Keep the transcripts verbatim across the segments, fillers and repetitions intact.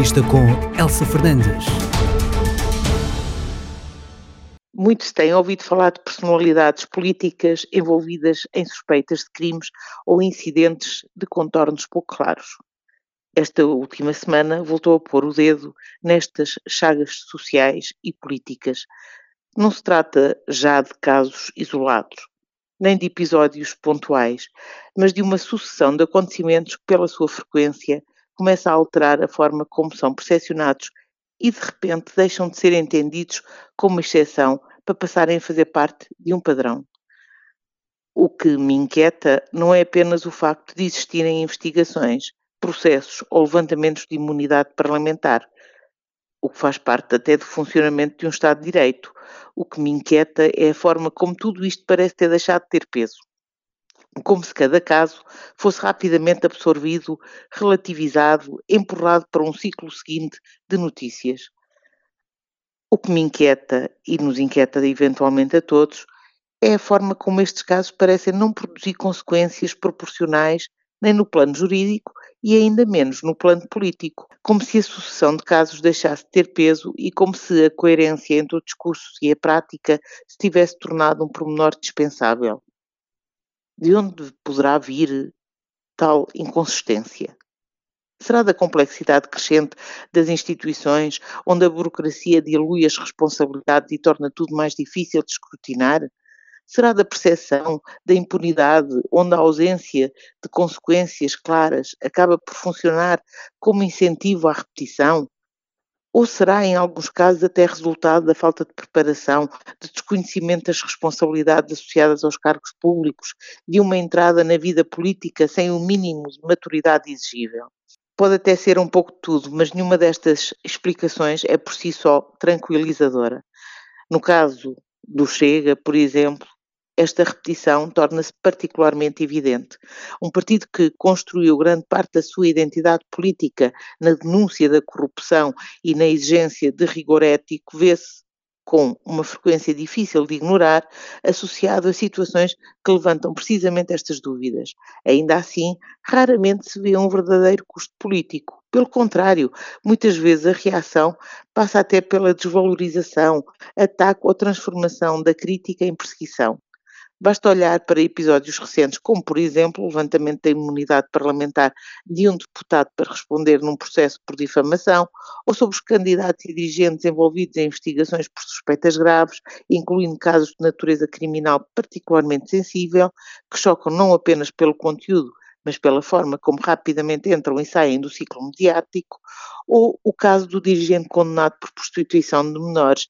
Entrevista com Elsa Fernandes. Muito se tem ouvido falar de personalidades políticas envolvidas em suspeitas de crimes ou incidentes de contornos pouco claros. Esta última semana voltou a pôr o dedo nestas chagas sociais e políticas. Não se trata já de casos isolados, nem de episódios pontuais, mas de uma sucessão de acontecimentos que, pela sua frequência, começa a alterar a forma como são percepcionados e, de repente, deixam de ser entendidos como uma exceção para passarem a fazer parte de um padrão. O que me inquieta não é apenas o facto de existirem investigações, processos ou levantamentos de imunidade parlamentar, o que faz parte até do funcionamento de um Estado de Direito. O que me inquieta é a forma como tudo isto parece ter deixado de ter peso. Como se cada caso fosse rapidamente absorvido, relativizado, empurrado para um ciclo seguinte de notícias. O que me inquieta, e nos inquieta eventualmente a todos, é a forma como estes casos parecem não produzir consequências proporcionais nem no plano jurídico e ainda menos no plano político, como se a sucessão de casos deixasse de ter peso e como se a coerência entre o discurso e a prática se tivesse tornado um pormenor dispensável. De onde poderá vir tal inconsistência? Será da complexidade crescente das instituições, onde a burocracia dilui as responsabilidades e torna tudo mais difícil de escrutinar? Será da percepção da impunidade, onde a ausência de consequências claras acaba por funcionar como incentivo à repetição? Ou será, em alguns casos, até resultado da falta de preparação, de desconhecimento das responsabilidades associadas aos cargos públicos, de uma entrada na vida política sem o mínimo de maturidade exigível? Pode até ser um pouco de tudo, mas nenhuma destas explicações é por si só tranquilizadora. No caso do Chega, por exemplo, esta repetição torna-se particularmente evidente. Um partido que construiu grande parte da sua identidade política na denúncia da corrupção e na exigência de rigor ético vê-se com uma frequência difícil de ignorar, associado a situações que levantam precisamente estas dúvidas. Ainda assim, raramente se vê um verdadeiro custo político. Pelo contrário, muitas vezes a reação passa até pela desvalorização, ataque ou transformação da crítica em perseguição. Basta olhar para episódios recentes, como, por exemplo, o levantamento da imunidade parlamentar de um deputado para responder num processo por difamação, ou sobre os candidatos e dirigentes envolvidos em investigações por suspeitas graves, incluindo casos de natureza criminal particularmente sensível, que chocam não apenas pelo conteúdo, mas pela forma como rapidamente entram e saem do ciclo mediático, ou o caso do dirigente condenado por prostituição de menores,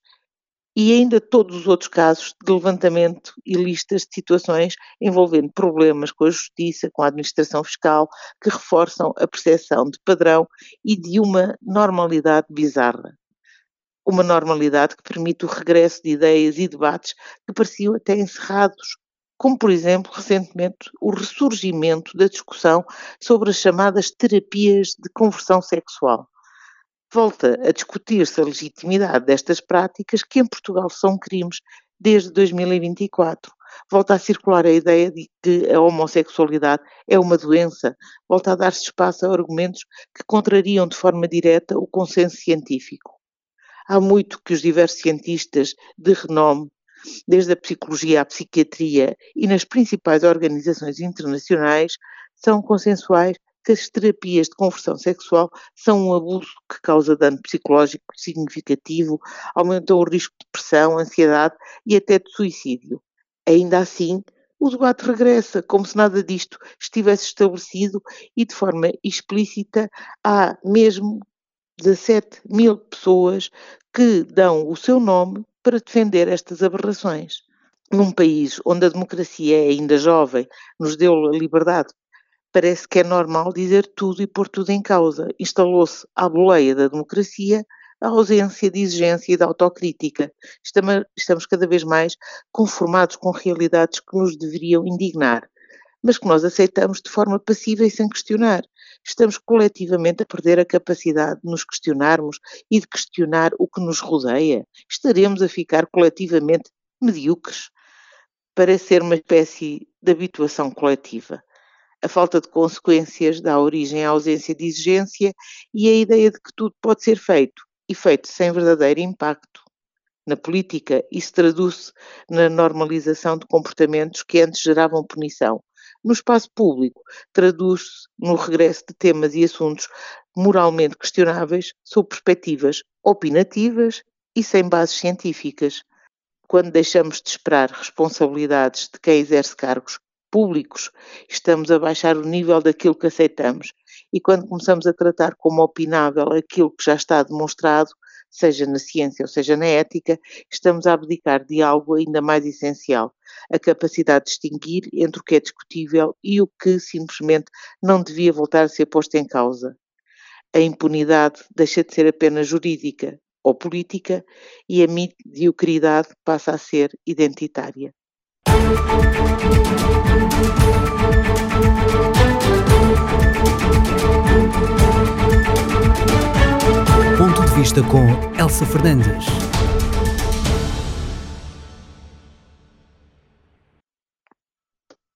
e ainda todos os outros casos de levantamento e listas de situações envolvendo problemas com a justiça, com a administração fiscal, que reforçam a percepção de padrão e de uma normalidade bizarra. Uma normalidade que permite o regresso de ideias e debates que pareciam até encerrados, como, por exemplo, recentemente o ressurgimento da discussão sobre as chamadas terapias de conversão sexual. Volta a discutir-se a legitimidade destas práticas que em Portugal são crimes desde dois mil e vinte e quatro. Volta a circular a ideia de que a homossexualidade é uma doença. Volta a dar-se espaço a argumentos que contrariam de forma direta o consenso científico. Há muito que os diversos cientistas de renome, desde a psicologia à psiquiatria e nas principais organizações internacionais, são consensuais que as terapias de conversão sexual são um abuso que causa dano psicológico significativo, aumentam o risco de depressão, ansiedade e até de suicídio. Ainda assim, o debate regressa, como se nada disto estivesse estabelecido e de forma explícita há mesmo dezassete mil pessoas que dão o seu nome para defender estas aberrações. Num país onde a democracia é ainda jovem, nos deu a liberdade, parece que é normal dizer tudo e pôr tudo em causa. Instalou-se à boleia da democracia a ausência de exigência e de autocrítica. Estamos, estamos cada vez mais conformados com realidades que nos deveriam indignar, mas que nós aceitamos de forma passiva e sem questionar. Estamos coletivamente a perder a capacidade de nos questionarmos e de questionar o que nos rodeia. Estaremos a ficar coletivamente medíocres. Parece ser uma espécie de habituação coletiva. A falta de consequências dá origem à ausência de exigência e à ideia de que tudo pode ser feito, e feito sem verdadeiro impacto. Na política, isso traduz-se na normalização de comportamentos que antes geravam punição. No espaço público, traduz-se no regresso de temas e assuntos moralmente questionáveis sob perspectivas opinativas e sem bases científicas. Quando deixamos de esperar responsabilidades de quem exerce cargos públicos, estamos a baixar o nível daquilo que aceitamos. E quando começamos a tratar como opinável aquilo que já está demonstrado, seja na ciência ou seja na ética, estamos a abdicar de algo ainda mais essencial, a capacidade de distinguir entre o que é discutível e o que simplesmente não devia voltar a ser posto em causa. A impunidade deixa de ser apenas jurídica ou política e a mediocridade passa a ser identitária. Ponto de vista com Elsa Fernandes.